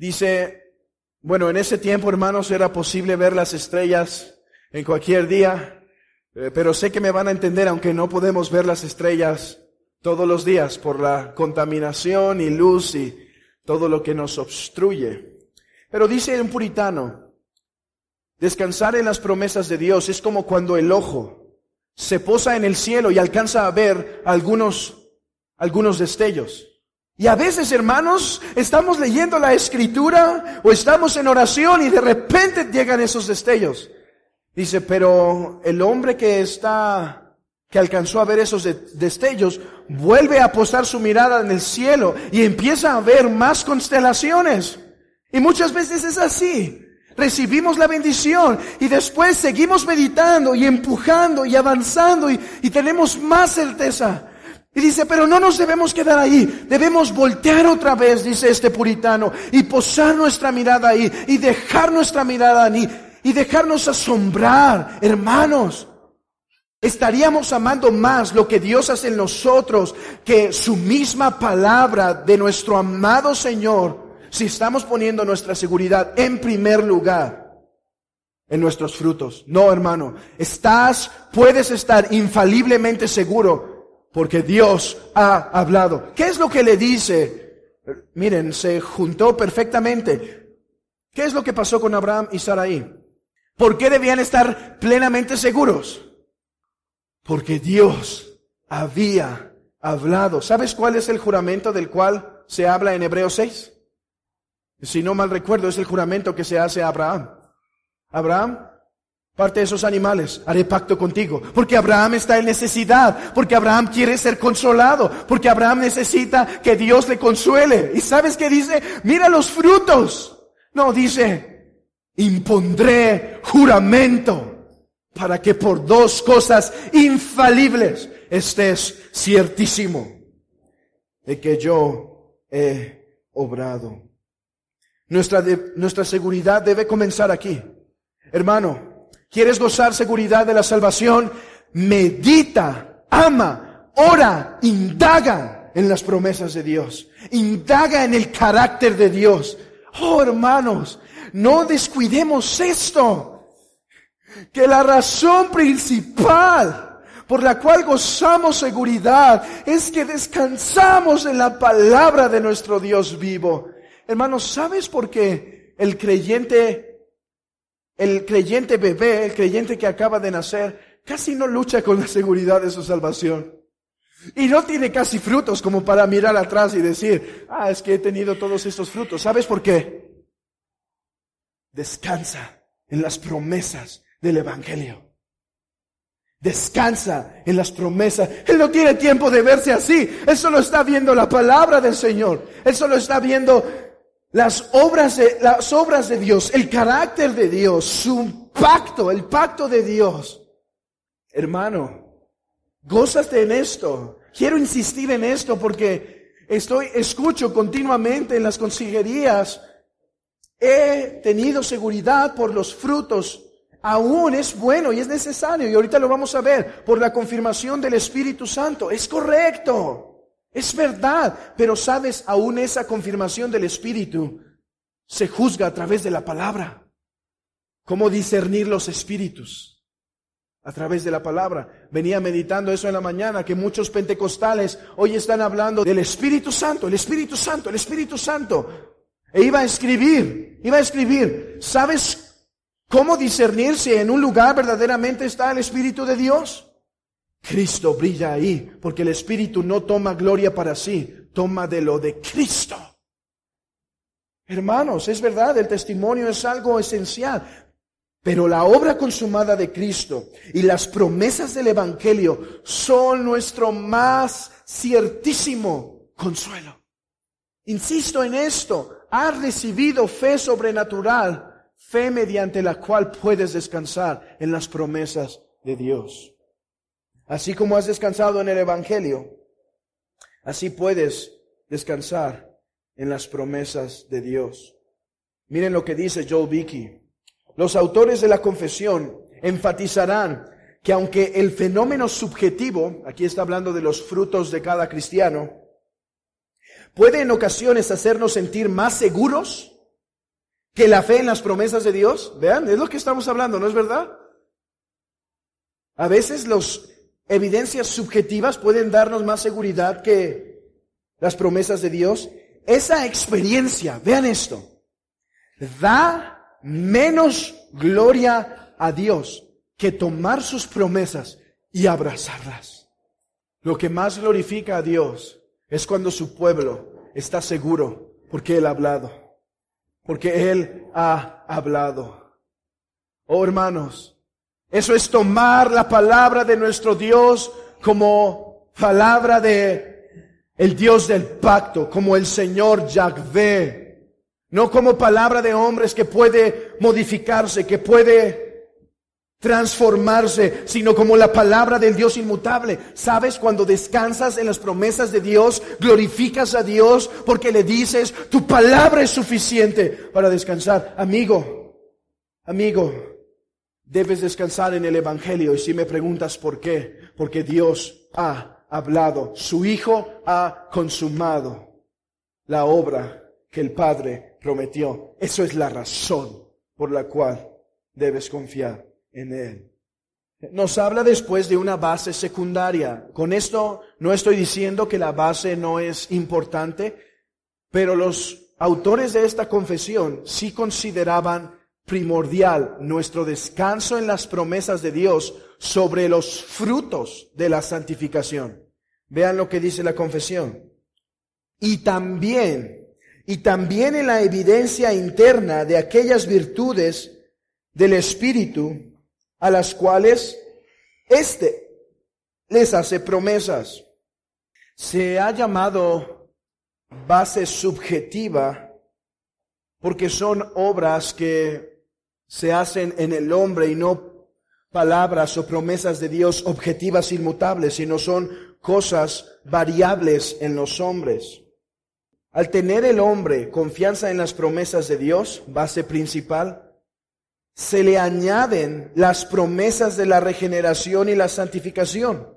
Dice, bueno, en ese tiempo, hermanos, era posible ver las estrellas en cualquier día, eh, pero sé que me van a entender, aunque no podemos ver las estrellas todos los días por la contaminación y luz y todo lo que nos obstruye. Pero dice un puritano, descansar en las promesas de Dios es como cuando el ojo se posa en el cielo y alcanza a ver algunos, algunos destellos. Y a veces, hermanos, estamos leyendo la Escritura o estamos en oración y de repente llegan esos destellos. Dice, pero el hombre que está... que alcanzó a ver esos destellos, vuelve a posar su mirada en el cielo y empieza a ver más constelaciones. Y muchas veces es así. Recibimos la bendición y después seguimos meditando y empujando y avanzando y, y tenemos más certeza. Y dice, pero no nos debemos quedar ahí. Debemos voltear otra vez, dice este puritano, y posar nuestra mirada ahí y dejar nuestra mirada ahí y dejarnos asombrar, hermanos. Estaríamos amando más lo que Dios hace en nosotros que su misma palabra de nuestro amado Señor, si estamos poniendo nuestra seguridad en primer lugar en nuestros frutos. No, hermano, estás, puedes estar infaliblemente seguro porque Dios ha hablado. ¿Qué es lo que le dice? Miren, se juntó perfectamente. ¿Qué es lo que pasó con Abraham y Sarai? ¿Por qué debían estar plenamente seguros? Porque Dios había hablado. ¿Sabes cuál es el juramento del cual se habla en Hebreos seis? Si no mal recuerdo, es el juramento que se hace a Abraham. Abraham, parte de esos animales, haré pacto contigo. Porque Abraham está en necesidad. Porque Abraham quiere ser consolado. Porque Abraham necesita que Dios le consuele. ¿Y sabes qué dice? Mira los frutos. No, dice, impondré juramento para que por dos cosas infalibles estés ciertísimo de que yo he obrado. Nuestra, de, nuestra seguridad debe comenzar aquí. Hermano, ¿Quieres gozar seguridad de la salvación? Medita, ama, ora, indaga en las promesas de Dios. Indaga en el carácter de Dios. Oh, hermanos, no descuidemos esto. Que la razón principal por la cual gozamos seguridad es que descansamos en la palabra de nuestro Dios vivo. Hermanos, ¿sabes por qué el creyente, el creyente bebé, el creyente que acaba de nacer, casi no lucha con la seguridad de su salvación? Y no tiene casi frutos como para mirar atrás y decir, ah, es que he tenido todos estos frutos. ¿Sabes por qué? Descansa en las promesas del Evangelio. Descansa en las promesas. Él no tiene tiempo de verse así. Él solo está viendo la palabra del Señor. Él solo está viendo las obras de, las obras de Dios, el carácter de Dios, su pacto, el pacto de Dios. Hermano, gózate en esto. Quiero insistir en esto porque estoy, escucho continuamente en las consejerías. He tenido seguridad por los frutos. Aún es bueno y es necesario. Y ahorita lo vamos a ver. Por la confirmación del Espíritu Santo. Es correcto. Es verdad. Pero sabes, aún esa confirmación del Espíritu se juzga a través de la palabra. ¿Cómo discernir los espíritus? A través de la palabra. Venía meditando eso en la mañana, que muchos pentecostales hoy están hablando del Espíritu Santo, el Espíritu Santo, el Espíritu Santo. E iba a escribir, iba a escribir, ¿sabes cómo discernir si en un lugar verdaderamente está el Espíritu de Dios? Cristo brilla ahí, porque el Espíritu no toma gloria para sí, toma de lo de Cristo. Hermanos, es verdad, el testimonio es algo esencial. Pero la obra consumada de Cristo y las promesas del Evangelio son nuestro más ciertísimo consuelo. Insisto en esto, has recibido fe sobrenatural, fe mediante la cual puedes descansar en las promesas de Dios. Así como has descansado en el Evangelio, así puedes descansar en las promesas de Dios. Miren lo que dice Joel Beeke. Los autores de la confesión enfatizarán que aunque el fenómeno subjetivo, aquí está hablando de los frutos de cada cristiano, puede en ocasiones hacernos sentir más seguros que la fe en las promesas de Dios. Vean, es lo que estamos hablando, ¿no es verdad? A veces las evidencias subjetivas pueden darnos más seguridad que las promesas de Dios. Esa experiencia, vean esto, da menos gloria a Dios que tomar sus promesas y abrazarlas. Lo que más glorifica a Dios es cuando su pueblo está seguro porque Él ha hablado, porque Él ha hablado. Oh, hermanos, eso es tomar la palabra de nuestro Dios como palabra de el Dios del pacto, como el Señor Yahvé. No como palabra de hombres que puede modificarse, que puede transformarse, sino como la palabra del Dios inmutable. ¿Sabes? Cuando descansas en las promesas de Dios, glorificas a Dios porque le dices, tu palabra es suficiente para descansar. Amigo, amigo, debes descansar en el Evangelio. Y si me preguntas por qué, porque Dios ha hablado, su Hijo ha consumado la obra que el Padre prometió. Eso es la razón por la cual debes confiar en Él. Nos habla después de una base secundaria. Con esto no estoy diciendo que la base no es importante, pero los autores de esta confesión sí consideraban primordial nuestro descanso en las promesas de Dios sobre los frutos de la santificación. Vean lo que dice la confesión. Y también Y también en la evidencia interna de aquellas virtudes del Espíritu a las cuales éste les hace promesas. Se ha llamado base subjetiva porque son obras que se hacen en el hombre y no palabras o promesas de Dios objetivas inmutables, sino son cosas variables en los hombres. Al tener el hombre confianza en las promesas de Dios, base principal, se le añaden las promesas de la regeneración y la santificación.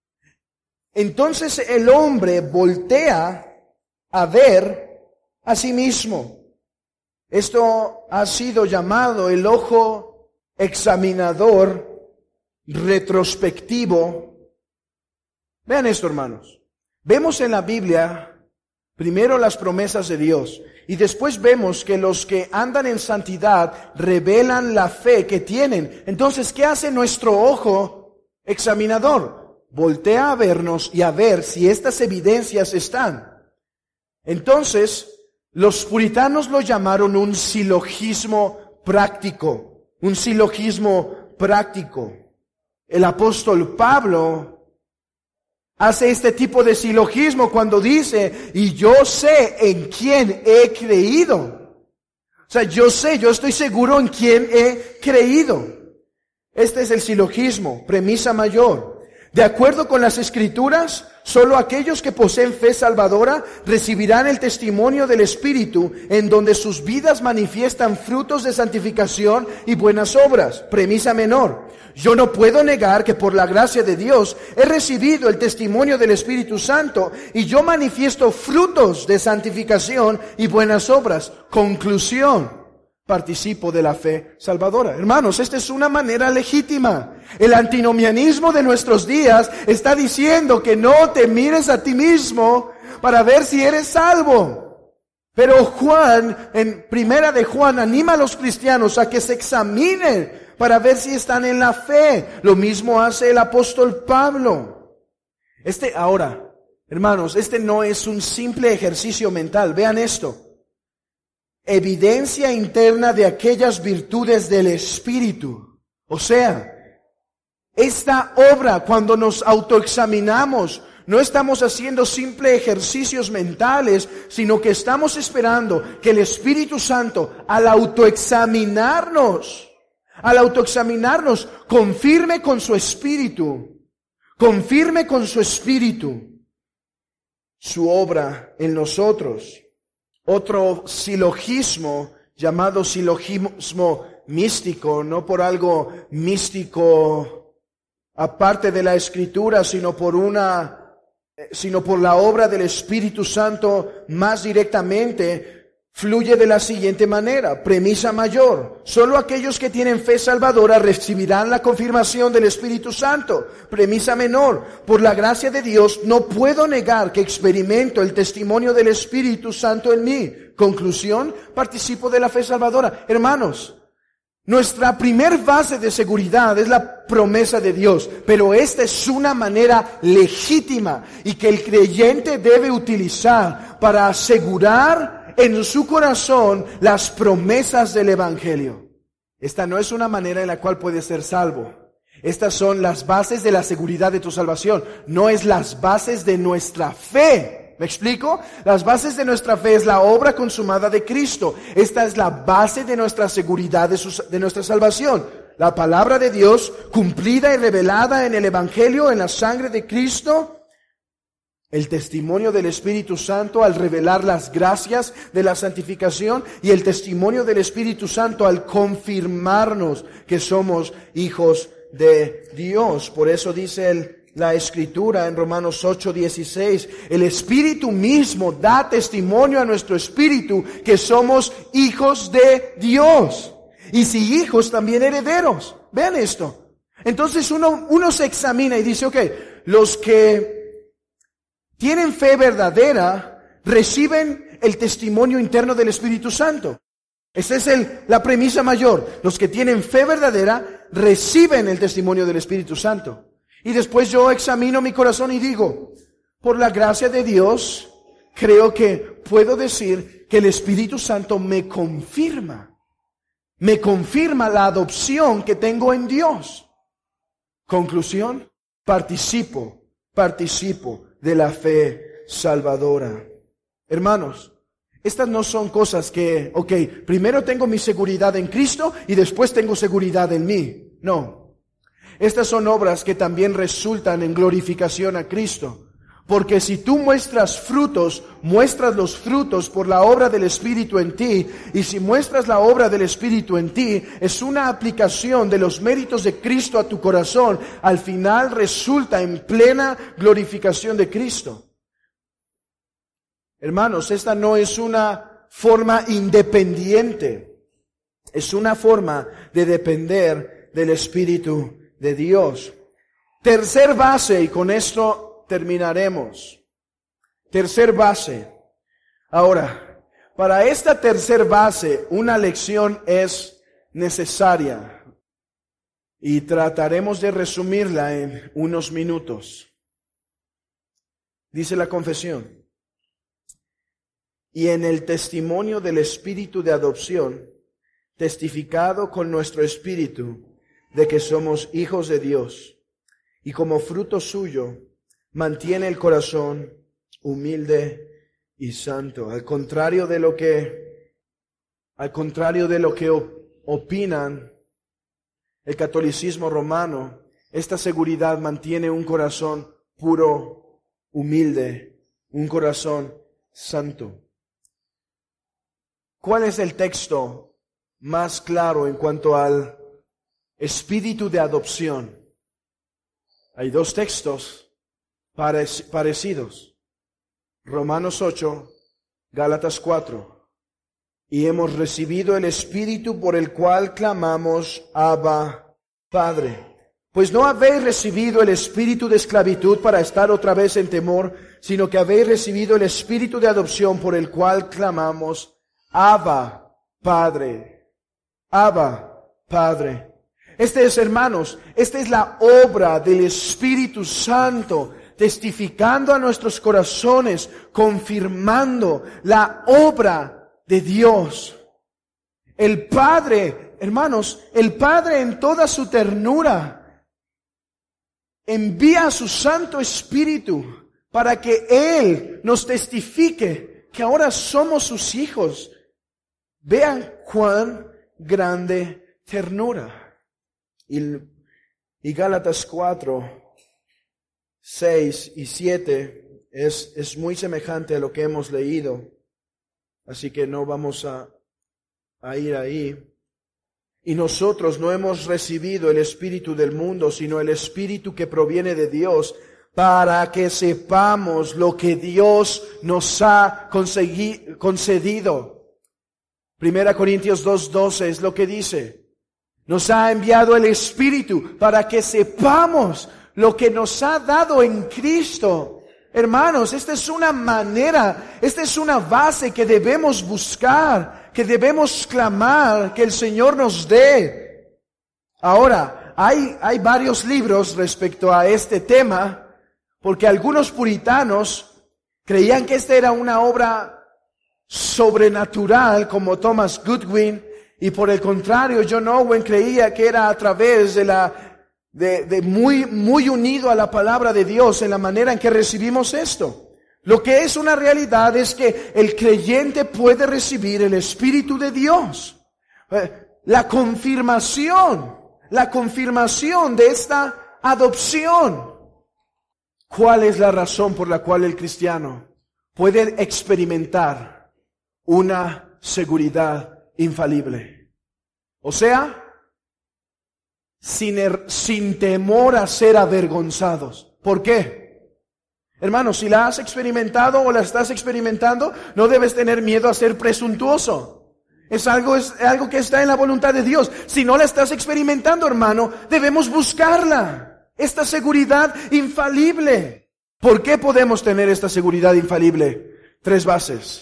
Entonces el hombre voltea a ver a sí mismo. Esto ha sido llamado el ojo examinador retrospectivo. Vean esto, hermanos. Vemos en la Biblia primero las promesas de Dios y después vemos que los que andan en santidad revelan la fe que tienen. Entonces, ¿qué hace nuestro ojo examinador? Voltea a vernos y a ver si estas evidencias están. Entonces, los puritanos lo llamaron un silogismo práctico, un silogismo práctico. El apóstol Pablo hace este tipo de silogismo cuando dice, y yo sé en quién he creído. O sea, yo sé, yo estoy seguro en quién he creído. Este es el silogismo, premisa mayor. De acuerdo con las Escrituras, solo aquellos que poseen fe salvadora recibirán el testimonio del Espíritu, en donde sus vidas manifiestan frutos de santificación y buenas obras. Premisa menor. Yo no puedo negar que por la gracia de Dios he recibido el testimonio del Espíritu Santo y yo manifiesto frutos de santificación y buenas obras. Conclusión. Participo de la fe salvadora. Hermanos, esta es una manera legítima. El antinomianismo de nuestros días está diciendo que no te mires a ti mismo para ver si eres salvo. Pero Juan, en primera de Juan, anima a los cristianos a que se examinen para ver si están en la fe. Lo mismo hace el apóstol Pablo. Este, ahora, hermanos, este no es un simple ejercicio mental. Vean esto. Evidencia interna de aquellas virtudes del Espíritu. O sea, esta obra, cuando nos autoexaminamos, no estamos haciendo simple ejercicios mentales, sino que estamos esperando que el Espíritu Santo, al autoexaminarnos, al autoexaminarnos, confirme con su Espíritu, confirme con su Espíritu su obra en nosotros. Otro silogismo llamado silogismo místico, no por algo místico aparte de la Escritura, sino por una, sino por la obra del Espíritu Santo más directamente, fluye de la siguiente manera. Premisa mayor. Solo aquellos que tienen fe salvadora recibirán la confirmación del Espíritu Santo. Premisa menor. Por la gracia de Dios no puedo negar que experimento el testimonio del Espíritu Santo en mí. Conclusión, participo de la fe salvadora. Hermanos, nuestra primer base de seguridad es la promesa de Dios, pero esta es una manera legítima y que el creyente debe utilizar para asegurar en su corazón las promesas del Evangelio. Esta no es una manera en la cual puedes ser salvo. Estas son las bases de la seguridad de tu salvación. No es las bases de nuestra fe. ¿Me explico? Las bases de nuestra fe es la obra consumada de Cristo. Esta es la base de nuestra seguridad, de, su, de nuestra salvación. La palabra de Dios cumplida y revelada en el Evangelio, en la sangre de Cristo. El testimonio del Espíritu Santo al revelar las gracias de la santificación y el testimonio del Espíritu Santo al confirmarnos que somos hijos de Dios. Por eso dice el, la Escritura en Romanos ocho dieciséis, el Espíritu mismo da testimonio a nuestro espíritu que somos hijos de Dios. Y si hijos, también herederos. Vean esto. Entonces uno, uno se examina y dice, ok, los que tienen fe verdadera, reciben el testimonio interno del Espíritu Santo. Esta es el, la premisa mayor. Los que tienen fe verdadera, reciben el testimonio del Espíritu Santo. Y después yo examino mi corazón y digo, por la gracia de Dios, creo que puedo decir que el Espíritu Santo me confirma. Me confirma la adopción que tengo en Dios. Conclusión, participo, participo de la fe salvadora. Hermanos, estas no son cosas que, ok, primero tengo mi seguridad en Cristo y después tengo seguridad en mí. No. Estas son obras que también resultan en glorificación a Cristo. Porque si tú muestras frutos, muestras los frutos por la obra del Espíritu en ti. Y si muestras la obra del Espíritu en ti, es una aplicación de los méritos de Cristo a tu corazón. Al final resulta en plena glorificación de Cristo. Hermanos, esta no es una forma independiente. Es una forma de depender del Espíritu de Dios. Tercer base, y con esto terminaremos. Tercer base. Ahora, para esta tercer base, una lección es necesaria. Y trataremos de resumirla en unos minutos. Dice la confesión. Y en el testimonio del Espíritu de adopción, testificado con nuestro espíritu de que somos hijos de Dios, y como fruto suyo, mantiene el corazón humilde y santo. Al contrario de lo que, al contrario de lo que opinan el catolicismo romano, esta seguridad mantiene un corazón puro, humilde, un corazón santo. ¿Cuál es el texto más claro en cuanto al espíritu de adopción? Hay dos textos parecidos. Romanos ocho, Gálatas cuatro. Y hemos recibido el Espíritu por el cual clamamos, Abba, Padre. Pues no habéis recibido el espíritu de esclavitud para estar otra vez en temor, sino que habéis recibido el Espíritu de adopción por el cual clamamos, Abba, Padre. Abba, Padre. Este es, hermanos, esta es la obra del Espíritu Santo, testificando a nuestros corazones, confirmando la obra de Dios. El Padre, hermanos, el Padre en toda su ternura envía a su Santo Espíritu para que Él nos testifique que ahora somos sus hijos. Vean cuán grande ternura. Y, y Gálatas cuatro, seis y siete es, es muy semejante a lo que hemos leído. Así que no vamos a, a ir ahí. Y nosotros no hemos recibido el espíritu del mundo, sino el espíritu que proviene de Dios, para que sepamos lo que Dios nos ha concedido. Primera Corintios dos, doce es lo que dice. Nos ha enviado el Espíritu para que sepamos lo que nos ha dado en Cristo. Hermanos, esta es una manera, esta es una base que debemos buscar, que debemos clamar, que el Señor nos dé. Ahora, hay, hay varios libros respecto a este tema, porque algunos puritanos creían que esta era una obra sobrenatural, como Thomas Goodwin, y por el contrario, John Owen creía que era a través de la, de, de muy, muy unido a la palabra de Dios en la manera en que recibimos esto. Lo que es una realidad es que el creyente puede recibir el Espíritu de Dios. La confirmación, la confirmación de esta adopción. ¿Cuál es la razón por la cual el cristiano puede experimentar una seguridad infalible? O sea, sin, er, sin temor a ser avergonzados. ¿Por qué? Hermanos, si la has experimentado o la estás experimentando, no debes tener miedo a ser presuntuoso. Es algo, es algo que está en la voluntad de Dios. Si no la estás experimentando, hermano, debemos buscarla. Esta seguridad infalible. ¿Por qué podemos tener esta seguridad infalible? Tres bases.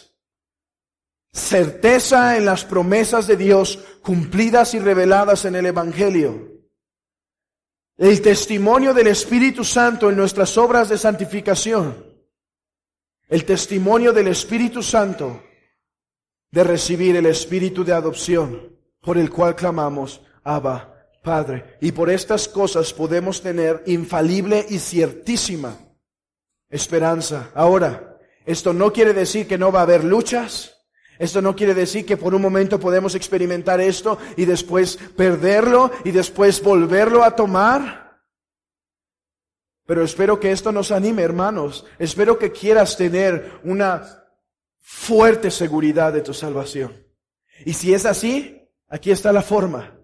Certeza en las promesas de Dios cumplidas y reveladas en el Evangelio. El testimonio del Espíritu Santo en nuestras obras de santificación. El testimonio del Espíritu Santo de recibir el Espíritu de adopción por el cual clamamos, Abba, Padre. Y por estas cosas podemos tener infalible y ciertísima esperanza. Ahora, esto no quiere decir que no va a haber luchas. Esto no quiere decir que por un momento podemos experimentar esto y después perderlo y después volverlo a tomar. Pero espero que esto nos anime, hermanos. Espero que quieras tener una fuerte seguridad de tu salvación. Y si es así, aquí está la forma.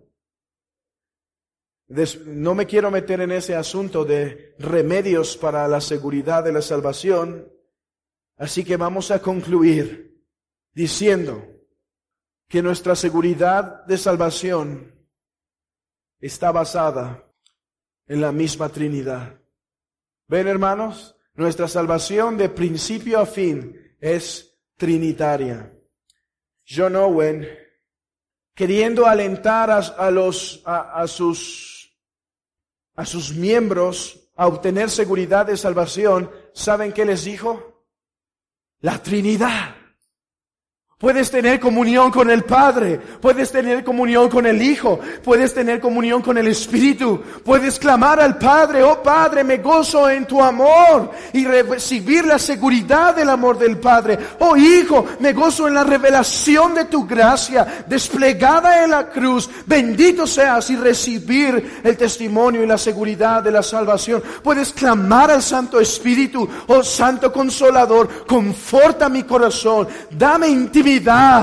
No me quiero meter en ese asunto de remedios para la seguridad de la salvación. Así que vamos a concluir diciendo que nuestra seguridad de salvación está basada en la misma Trinidad. ¿Ven, hermanos? Nuestra salvación de principio a fin es trinitaria. John Owen, queriendo alentar a, a los a, a sus a sus miembros a obtener seguridad de salvación, ¿saben qué les dijo? La Trinidad. Puedes tener comunión con el Padre, puedes tener comunión con el Hijo, puedes tener comunión con el Espíritu, puedes clamar al Padre, oh Padre, me gozo en tu amor, y recibir la seguridad del amor del Padre. Oh Hijo, me gozo en la revelación de tu gracia, desplegada en la cruz. Bendito seas, y recibir el testimonio y la seguridad de la salvación. Puedes clamar al Santo Espíritu, oh Santo Consolador, conforta mi corazón, dame intimidad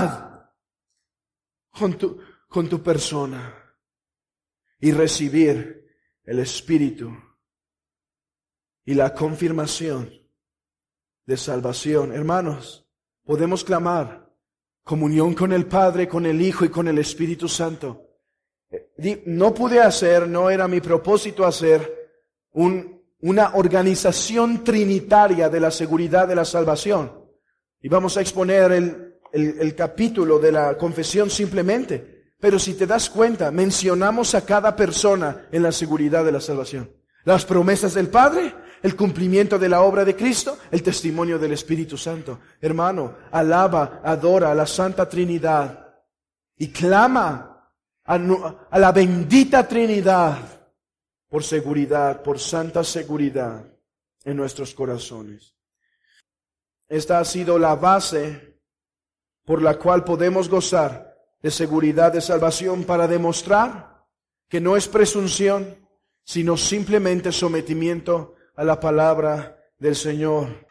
con tu, con tu persona, y recibir el Espíritu y la confirmación de salvación. Hermanos, podemos clamar comunión con el Padre, con el Hijo y con el Espíritu Santo. No pude hacer, no era mi propósito hacer un, una organización trinitaria de la seguridad de la salvación. Y vamos a exponer el El, el capítulo de la confesión simplemente. Pero si te das cuenta, mencionamos a cada persona en la seguridad de la salvación. Las promesas del Padre, el cumplimiento de la obra de Cristo, el testimonio del Espíritu Santo. Hermano, alaba, adora a la Santa Trinidad y clama a, a la bendita Trinidad por seguridad, por santa seguridad en nuestros corazones. Esta ha sido la base por la cual podemos gozar de seguridad de salvación, para demostrar que no es presunción, sino simplemente sometimiento a la palabra del Señor.